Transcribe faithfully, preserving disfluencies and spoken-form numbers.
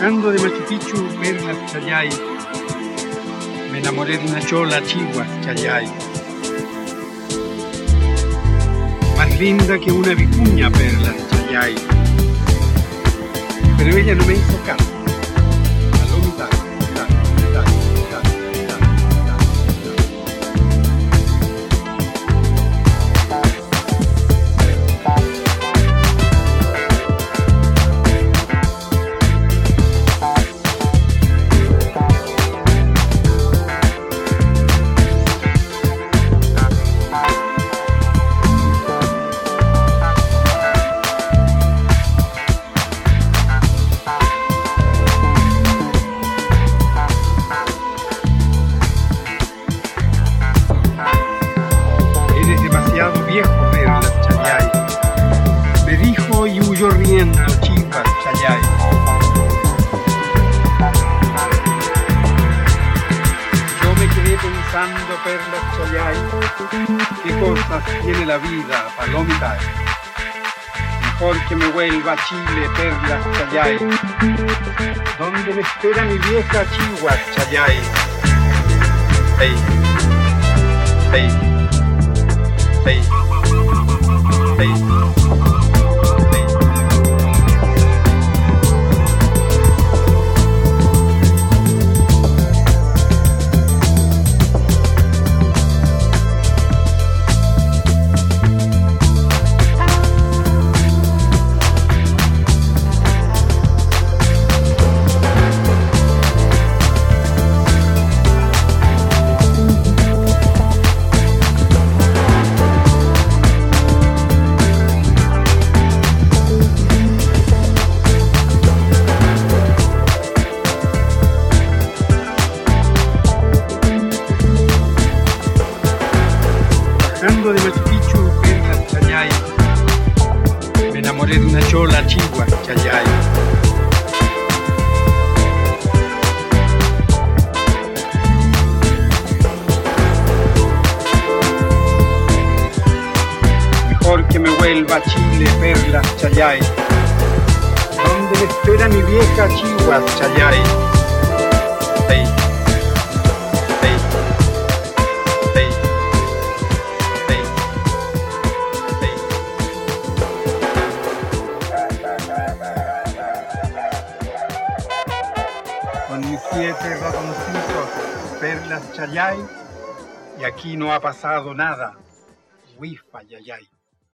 Bajando de Machu Picchu, perlas Chayay, me enamoré de una chola chihuas Chayay, más linda que una vicuña perlas Chayay, pero ella no me hizo caso. Aló mitad, mitad, mitad, mitad, mitad, mitad, viejo perlas Chayay, me dijo y huyó riendo chivas Chayay. Yo me quedé pensando perlas Chayay, qué cosas tiene la vida, palomita. Mejor que me vuelva a Chile perlas Chayay, donde me espera mi vieja chihuas Chayay. Hey, hey. Hey, hey, hey. Bajando de Machu Picchu, perlas Chayay, me enamoré de una chola chihuas Chayay. Mejor que me vuelva a Chile perlas Chayay, donde me espera mi vieja chihuas Chayay. Hey. Con mis siete ratoncitos, perlas Chayay, y aquí no ha pasado nada, huifa yayay.